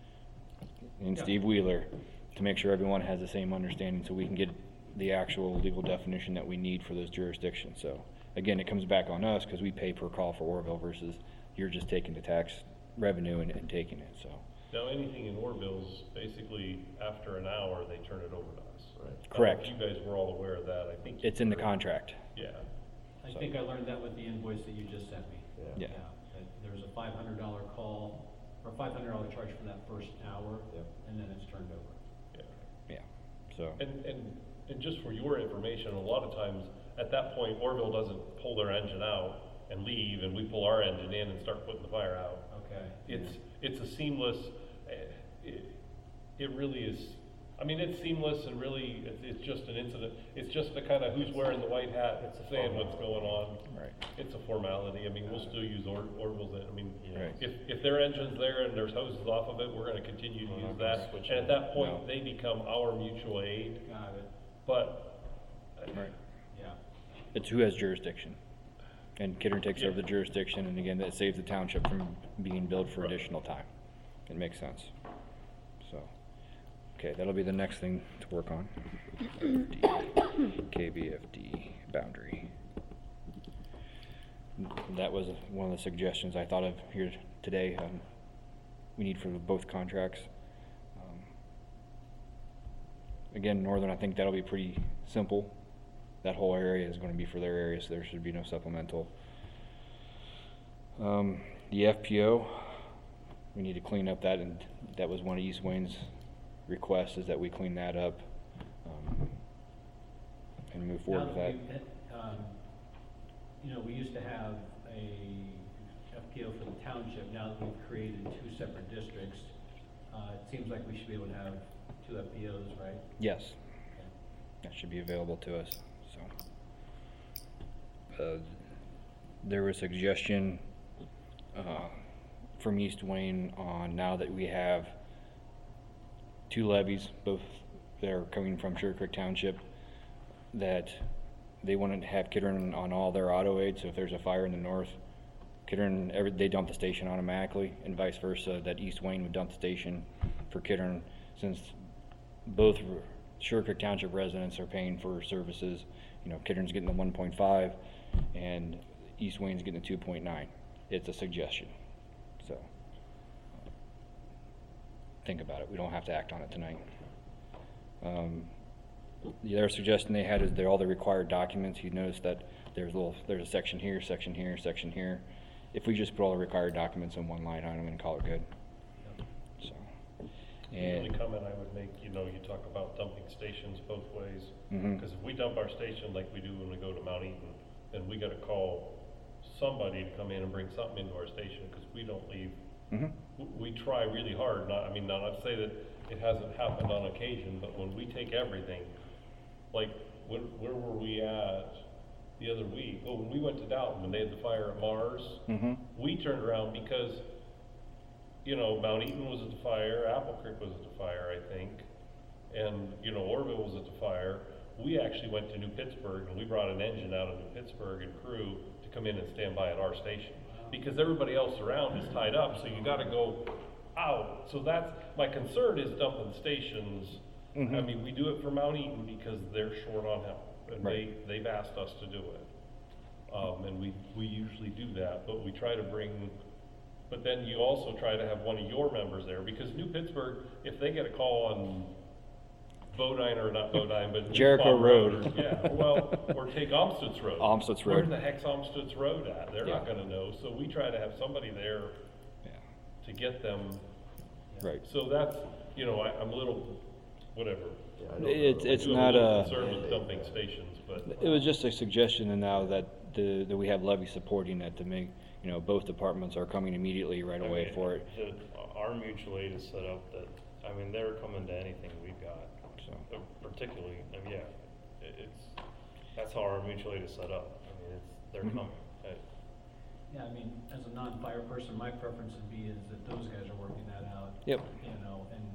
And Yeah. Steve Wheeler, to make sure everyone has the same understanding, so we can get the actual legal definition that we need for those jurisdictions. So, again, it comes back on us, because we pay per call for Orville versus you're just taking the tax revenue and, and taking it, so. Now, anything in Orville's, basically, after an hour, they turn it over to us. Right. I don't know if Correct. You guys were all aware of that, I think. you It's in the were. contract, Yeah. I So- think I learned that with the invoice that you just sent me. Yeah. yeah. That there's a five hundred dollar call, or five hundred dollar charge for that first hour, Yep. and then it's turned over. Yeah. Yeah, so, And, and, and just for your information, a lot of times, at that point, Orville doesn't pull their engine out and leave, and we pull our engine in and start putting the fire out. Okay. It's, it's a seamless, eh, it, it really is, I mean, it's seamless and really, it's, it's just an incident. It's just the kind of who's wearing the white hat, it's saying what's going on. right, It's a formality, I mean, we'll still use Or- Orville's, I mean, Right. if, if their engine's there and there's hoses off of it, we're gonna continue to We're use not gonna that. switch And it. at that point, No. they become our mutual aid, Got it. but uh, right. Yeah. It's who has jurisdiction. And Kidder takes Yeah. over the jurisdiction, and again, that saves the township from being billed for Right. additional time. It makes sense. So, okay, that'll be the next thing to work on. K B F D boundary. That was one of the suggestions I thought of here today. Um, we need for both contracts. Um, again, Northern, I think that'll be pretty simple. That whole area is going to be for their area, so there should be no supplemental. Um, the F P O, we need to clean up that, and that was one of East Wayne's requests, is that we clean that up um, and move forward with Now that. we've, um, You know, we used to have a F P O for the township. Now that we've created two separate districts, uh, it seems like we should be able to have two F P Os, right? Yes, Okay. that should be available to us. So, uh, there was a suggestion uh, from East Wayne on, now that we have two levies, both that are coming from Sugar Creek Township, that they wanted to have Kidron on all their auto aids. So if there's a fire in the north, Kidron, every, they dump the station automatically, and vice versa, that East Wayne would dump the station for Kidron, since both Sugar Creek Township residents are paying for services. You know, Kidron's getting the one point five, and East Wayne's getting the two point nine. It's a suggestion, so think about it. We don't have to act on it tonight. Um, The other suggestion they had is they're all the required documents. You notice that there's a little, there's a section here, section here, section here. If we just put all the required documents in one line item and call it good. So, The only and, comment I would make, you know, you talk about dumping stations both ways. Mhm. Because if we dump our station like we do when we go to Mount Eaton, then we gotta call somebody to come in and bring something into our station, because we don't leave. mhm. W- We try really hard, not, I mean, not to say that it hasn't happened on occasion, but when we take everything, like, where, where were we at the other week? Oh, when we went to Dalton, when they had the fire at Mars, Mhm. we turned around because, you know, Mount Eaton was at the fire, Apple Creek was at the fire, I think, and, you know, Orville was at the fire. We actually went to New Pittsburgh, and we brought an engine out of New Pittsburgh and crew to come in and stand by at our station. Because everybody else around is tied up, so you gotta go out. So that's, my concern is dumping stations. I Mhm. mean, we do it for Mount Eaton because they're short on help, and they, Right. they've asked us to do it. Um, and we, we usually do that, but we try to bring, but then you also try to have one of your members there, because New Pittsburgh, if they get a call on Bodine, or not Bodine, but. New Jericho Farm Road. or- Yeah, well, or take Omsted's Road. Omsted's Where Road. the heck's Omsted's Road at? They're not Yeah. gonna know, so we try to have somebody there Yeah. to get them. Right. So that's, you know, I, I'm a little, whatever. Yeah, I know It's- the- it's I'm not little a- concerned with dumping stations, but. It was just a suggestion, and now that the, that we have levy supporting it, to make, you know, both departments are coming immediately right I away mean, for it. the- Our mutual aid is set up that, I mean, they're coming to anything we've got, So, uh, particularly, I mean, yeah, it, it's, that's how our mutual aid is set up. I mean, it's, they're Mhm. coming. Uh, Yeah, I mean, as a non-fire person, my preference would be is that those guys are working that out. Yep. You know, and,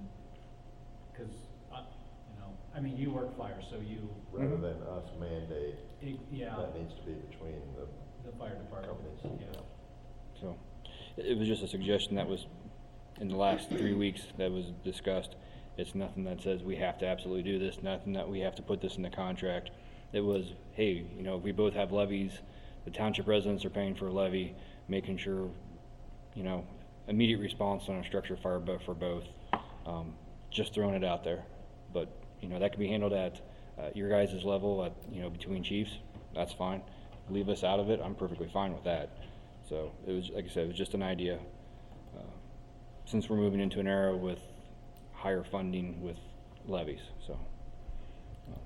cause, I, you know, I mean, you work fire, so you, Rather Mhm. than us mandate, it, yeah, that needs to be between the the fire department, companies. yeah. so, it it was just a suggestion that was, in the last three weeks, that was discussed. It's nothing that says we have to absolutely do this, nothing that we have to put this in the contract. It was, hey, you know, we both have levies, the township residents are paying for a levy, making sure, you know, immediate response on a structure fire bo- for both. Um, just throwing it out there. But, you know, that can be handled at uh, your guys' level, at, you know, between chiefs, that's fine. Leave us out of it, I'm perfectly fine with that. So, it was, like I said, it was just an idea. Uh, Since we're moving into an era with higher funding with levies, so. um,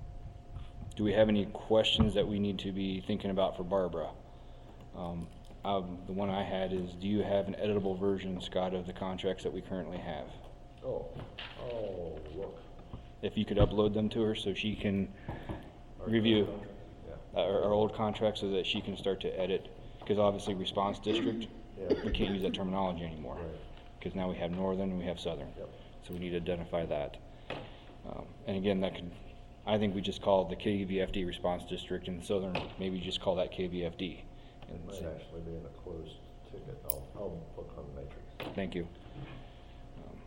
Do we have any questions that we need to be thinking about for Barbara? Um, um, the one I had is, do you have an editable version, Scott, of the contracts that we currently have? Oh, oh, look. If you could upload them to her so she can review Yeah. uh, our, our old contracts, so that she can start to edit, because obviously response district, Yeah. we can't use that terminology anymore. Right. Because now we have northern and we have southern. Yep. So we need to identify that. Um, and again, that could I think we just call it the K V F D response district, and the southern, maybe just call that K V F D. It And might say- actually be in a closed ticket. I'll, I'll look on the matrix. Thank you. Um,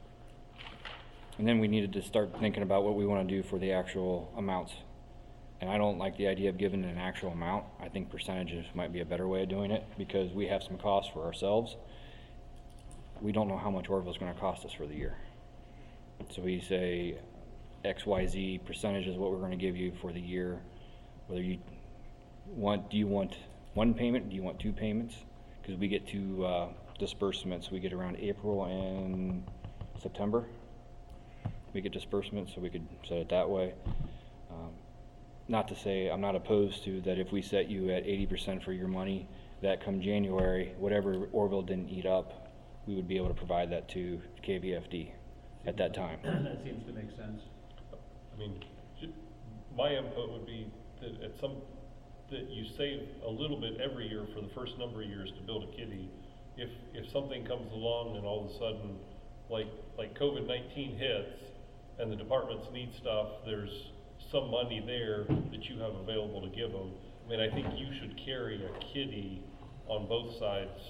And then we needed to start thinking about what we want to do for the actual amounts. And I don't like the idea of giving an actual amount. I think percentages might be a better way of doing it, because we have some costs for ourselves. We don't know how much Orville's going to cost us for the year. So we say X Y Z percentage is what we're going to give you for the year. Whether you want, do you want one payment? Do you want two payments? Because we get two uh, disbursements. We get around April and September. We get disbursements, so we could set it that way. Um, not to say I'm not opposed to that. If we set you at eighty percent for your money, that come January, whatever Orville didn't eat up, we would be able to provide that to K V F D at that time. That seems to make sense. I mean, ju- my input would be that at some, that you save a little bit every year for the first number of years to build a kitty. If, if something comes along and all of a sudden, like, like COVID nineteen hits and the departments need stuff, there's some money there that you have available to give them. I mean, I think you should carry a kitty on both sides.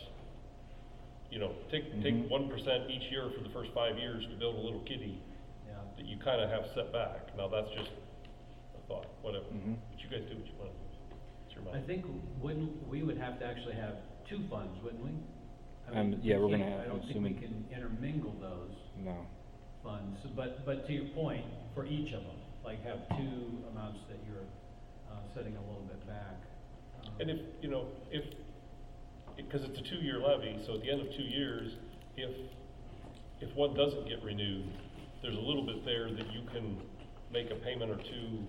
You know, take, Mhm. take one percent each year for the first five years to build a little kitty Yeah. that you kind of have set back. Now, that's just a thought, whatever. Mhm. But you guys do what you want to do. It's your I money. think wouldn't, we would have to actually have two funds, wouldn't we? I Um, mean, yeah, we we're gonna can't- have- I don't think we assuming- can intermingle those No. funds, but, but to your point, for each of them, like have two amounts that you're, uh, setting a little bit back. Um, And if, you know, if, because it's a two-year levy, so at the end of two years, if, if one doesn't get renewed, there's a little bit there that you can make a payment or two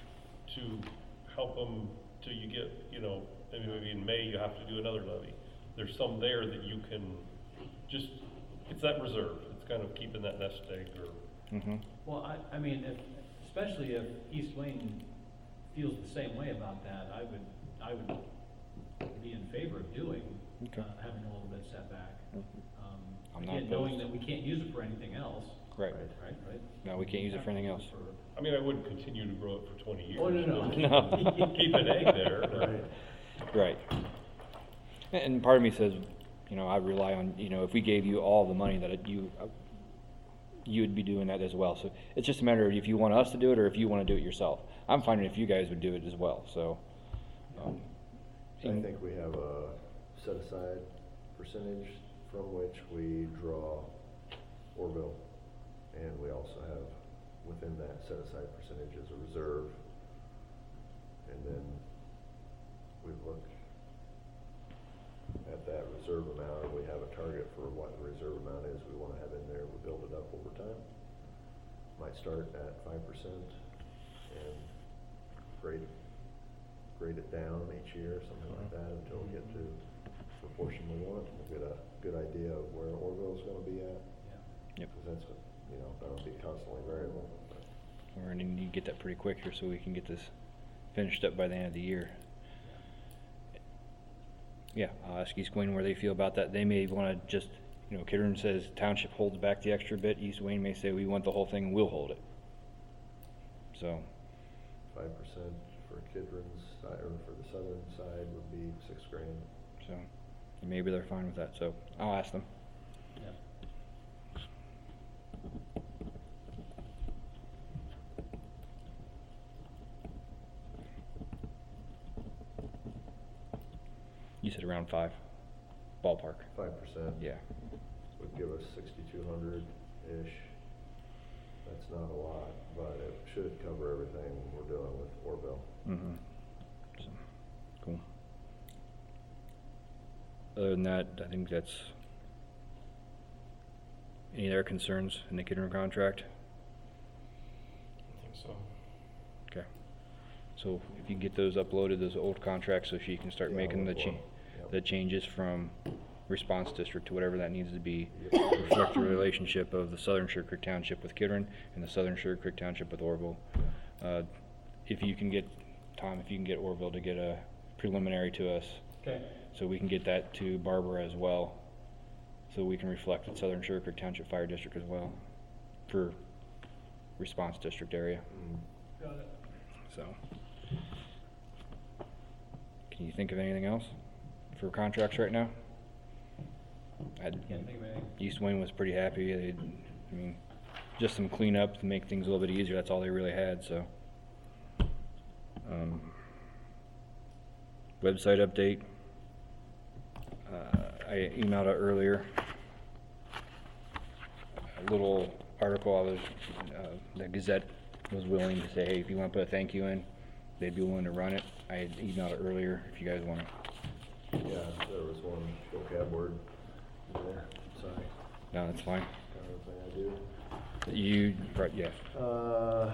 to help them till you get, you know, maybe, maybe in May you have to do another levy. There's some there that you can just, it's that reserve. It's kind of keeping that nest egg or, Mm-hmm. Well, I, I mean, if, especially if East Wayne feels the same way about that, I would, I would be in favor of doing, Okay. uh, having a little bit set back. Um, I'm not again, knowing opposed. that we can't use it for anything else, Right. right, right? No, we can't use it for anything else. I mean, I wouldn't continue to grow it for twenty years. Oh, no, no. but No. Keep an egg there. Right. Right. And- And part of me says, you know, I rely on, you know, if we gave you all the money that it- you, uh, you would be doing that as well. So it's just a matter of if you want us to do it or if you want to do it yourself. I'm fine if you guys would do it as well, so. um, I and- think we have a set aside percentage from which we draw Orville. And we also have within that set aside percentage is a reserve. And then we look at that reserve amount, and we have a target for what the reserve amount is we wanna have in there. We build it up over time. Might start at five percent and grade, grade it down each year, something like that, until we get to the proportion we want. We'll get a good idea of where Orville's gonna be at, Yep. cause that's, you know, that'll be constantly variable. We're gonna need to get that pretty quick here so we can get this finished up by the end of the year. Yeah, I'll ask East Wayne where they feel about that. They may wanna just, you know, Kidron says township holds back the extra bit. East Wayne may say we want the whole thing and we'll hold it. So, Five percent for Kidron's side, or for the southern side would be six grand. so, and maybe they're fine with that, so I'll ask them. Yeah. You said around five, ballpark. Five percent. Yeah, Would give us sixty-two hundred-ish. That's not a lot, but it should cover everything we're doing with Orville. mm-hmm. So, cool. Other than that, I think that's, any other concerns in the Kidron contract? I think so. Okay. So if you can get those uploaded, those old contracts, so she can start Yeah, making the with cha- one. Yep. the changes from response district to whatever that needs to be. Yep. Reflect the relationship of the Southern Sugar Creek Township with Kidron and the Southern Sugar Creek Township with Orville. Uh, if you can get, Tom, if you can get Orville to get a preliminary to us, Okay. so we can get that to Barbara as well, so we can reflect the Southern Sugar Creek Township Fire District as well, for response district area. Mm. Got it. So, can you think of anything else for contracts right now? I, Can't think of anything. East Wayne was pretty happy. They, I mean, just some cleanup to make things a little bit easier. That's all they really had. So, um, website update. Uh, I emailed out earlier a little article. I was uh, the Gazette was willing to say, hey, if you want to put a thank you in, they'd be willing to run it. I had emailed it earlier. If you guys want to. Yeah, there was one vocab word in there, sorry, No, that's fine. kind of thing I do. You, right, yeah. Uh,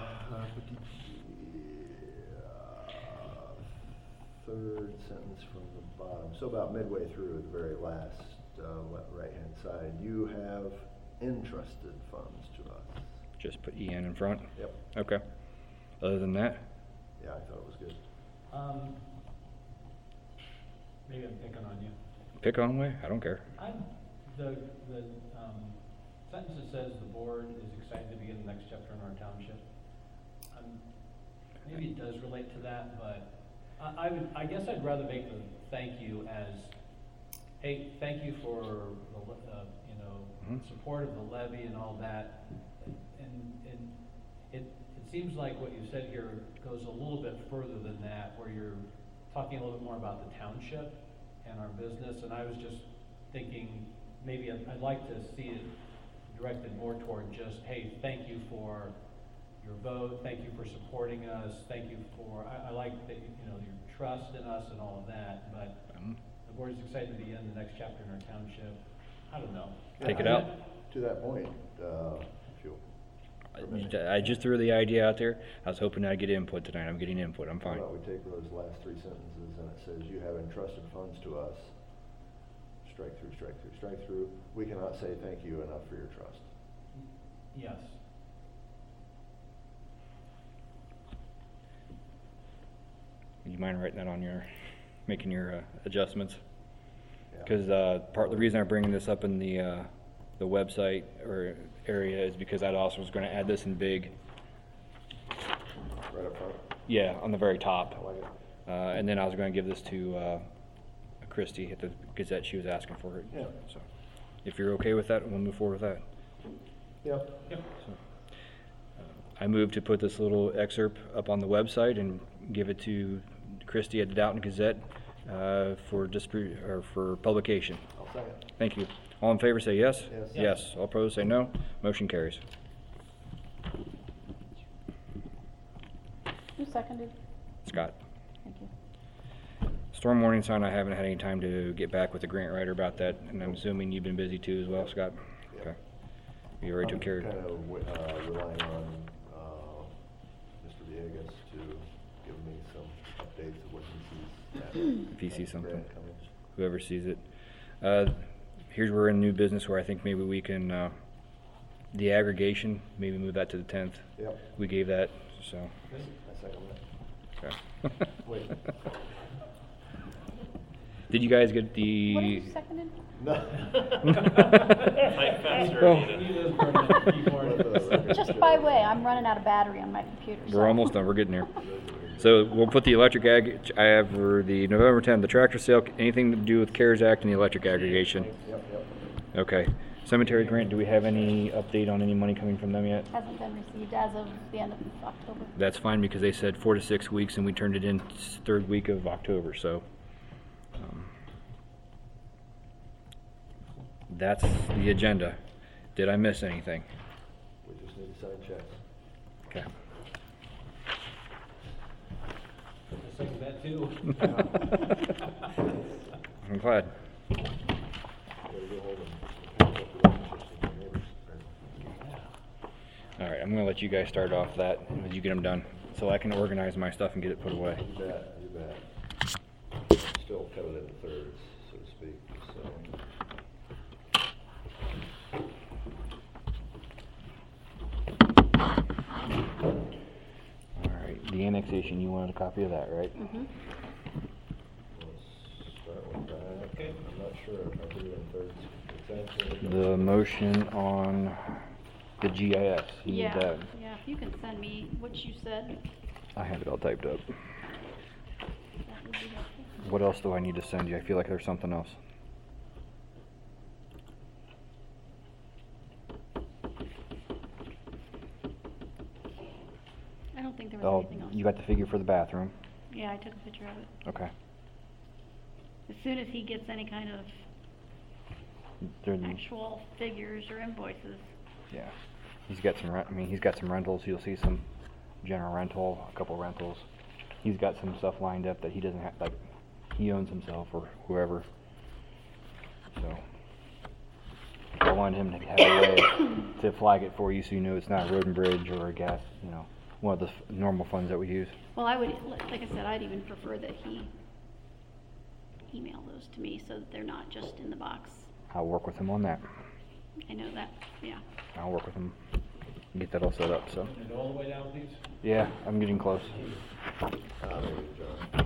third sentence from the bottom, so about midway through at the very last, uh, le- right-hand side, you have entrusted funds to us. Just put E N in front? Yep, Okay. Other than that? yeah, I thought it was good. Um, maybe I'm picking on you. Pick on way? I don't care. I'm, the, the, um, sentence that says the board is excited to begin the next chapter in our township. Um, maybe it does relate to that, but I, I would, I guess I'd rather make the thank you as, hey, thank you for the, le- uh, you know, Mhm. support of the levy and all that. And, and it, it seems like what you said here goes a little bit further than that, where you're talking a little bit more about the township and our business, and I was just thinking, maybe I'd, I'd like to see it directed more toward just, hey, thank you for your vote, thank you for supporting us, thank you for, I, I like that, you know, your trust in us and all of that, but Um, the board is excited to begin the next chapter in our township. I don't know. Take it I- out. To that point, uh, if you'll permit me. I just threw the idea out there. I was hoping I'd get input tonight. I'm getting input. I'm How fine. about we take those last three sentences and it says, you have entrusted funds to us, strike through, strike through, strike through. We cannot say thank you enough for your trust. Yes. You mind writing that on your, making your uh, adjustments? Yeah. Because uh, part the reason I'm bringing this up in the uh, the website or area is because I also was going to add this in big. Right up front, Yeah, on the very I top. like it. Uh, and then I was going to give this to uh, Christie at the Gazette. She was asking for it. Yeah. So, if you're okay with that, we'll move forward with that. Yep. Yep. So, uh, I move to put this little excerpt up on the website and give it to Christie at the Downton Gazette uh, for dispri- or for publication. I'll second. Thank you. All in favor say yes? Yes. Yes. All opposed say no. Motion carries. Who seconded? Scott. Thank you. Storm warning sign, I haven't had any time to get back with the grant writer about that, and I'm assuming you've been busy too as well, Scott? Yep. Okay. You already took care of I'm it? kind of wi- uh, relying on uh, Mister Villegas to give me some updates of what he sees. happening. If he sees Grant something. coming. Whoever sees it. Uh, here's where we're in new business where I think maybe we can, uh, the aggregation, maybe move that to the tenth. Yep, We gave that, so, I second that. okay. Wait. Did you guys get What the? did you seconded? No. Type faster, Oh. Anita. He does burn that keyboard. Let the record Just show by that. way, I'm running out of battery on my computer. so- We're almost done, we're getting there. So we'll put the electric ag, I have for the November tenth, the tractor sale, anything to do with CARES Act and the electric aggregation. Yep, yep. Okay. Cemetery grant, do we have any update on any money coming from them yet? Hasn't been received as of the end of October. That's fine because they said four to six weeks and we turned it in s- third week of October, so. um, That's the agenda. Did I miss anything? We just need to sign checks. Okay. I second that too. I'm glad. Gotta go home and patch up relationships with my neighbors. All right, I'm gonna let you guys start off that as you get them done, so I can organize my stuff and get it put away. You bet, you bet. Still cut it into thirds, so to speak, so. All right, the annexation, you wanted a copy of that, right? Mhm. Let's start with that. Okay. I'm not sure if I put it in thirds. It's actually. The motion on the G I S, you need Yeah, that. yeah, Yeah, if you can send me what you said, I have it all typed up. that would be helpful. What else do I need to send you? I feel like there's something else. I don't think there was Oh, anything else. you got the figure for the bathroom? Yeah, I took a picture of it. Okay. As soon as he gets any kind of There- actual figures or invoices, Yeah. He's got some rent, I mean, he's got some rentals. You'll see some general rental, a couple rentals. He's got some stuff lined up that he doesn't have, like, he owns himself or whoever. So, I wanted him to have a way to flag it for you so you know it's not a road and bridge or a gas, you know, one of the f- normal funds that we use. well, I would, like I said, I'd even prefer that he email those to me so that they're not just in the box. I'll work with him on that. I know that, yeah. I'll work with him, get that all set up, so. And all the way down, please? Yeah, I'm getting close. Uh, maybe, John.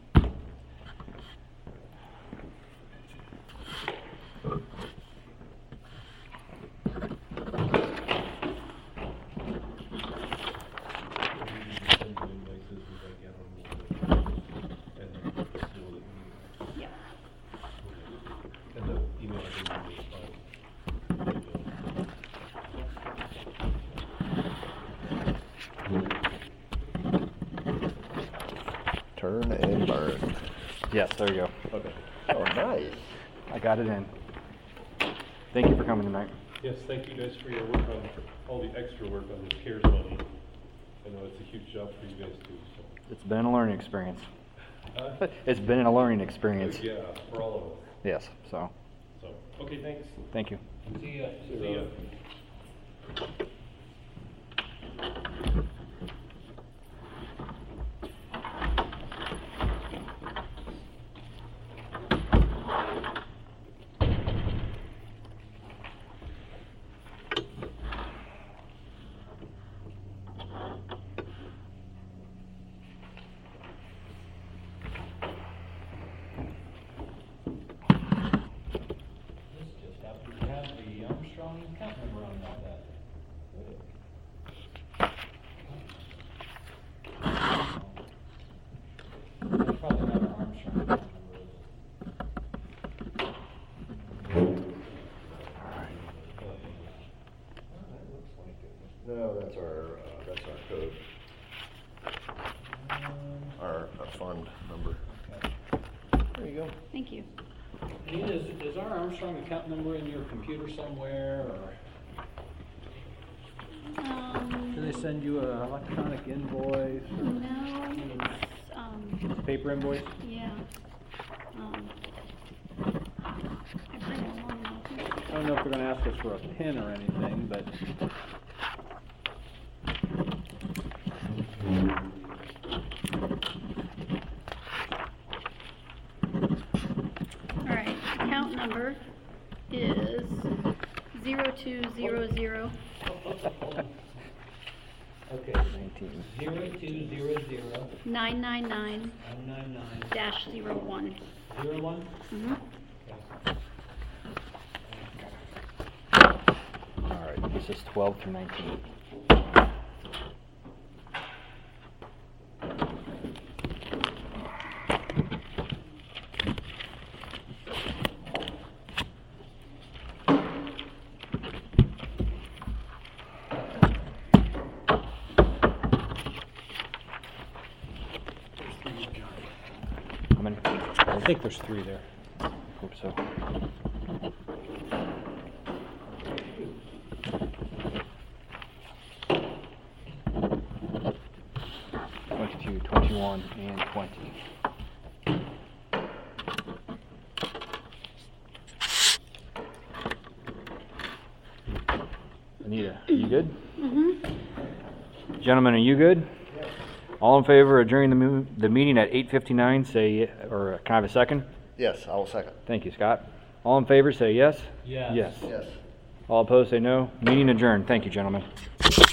Yeah. And the email I gave you is fine. Turn and burn. Yes, there you go. Okay. Oh, nice. I got it in. Thank you for coming tonight. Yes, thank you guys for your work on, all the extra work on the CARES money. I know it's a huge job for you guys too, so. It's been a learning experience. Uh, It's been a learning experience. Yeah, for all of us, Yes, so, so, okay, thanks. thank you. See ya. See ya. This just happens to have the Armstrong account number on that. that. That's probably not our Armstrong account number, is No, that's our, uh, that's our code, it? Um, our, our fund number. There you go. Thank you. Dean, is, is our Armstrong account number in your computer somewhere, or Um, do they send you an electronic invoice, no, it's, um, paper invoice? yeah. Um, I bring it along with me. I don't know if they're gonna ask us for a pin or anything, but All right, account number is zero two zero zero okay. Nineteen. Zero two zero zero nine nine nine nine nine nine dash zero one. zero one. Mm-hmm. All right, this is twelve through nineteen. How many? I think there's three there. Hope so. Twenty-two, twenty-one, and twenty. Anita, you good? Mm-hmm. Gentlemen, are you good? All in favor of adjourning the, mo- the meeting at eight fifty-nine, say, ye- or can I have a second? Yes, I will second. Thank you, Scott. All in favor, say yes? Yes. Yes. Yes. All opposed, say no. Meeting adjourned. Thank you, gentlemen.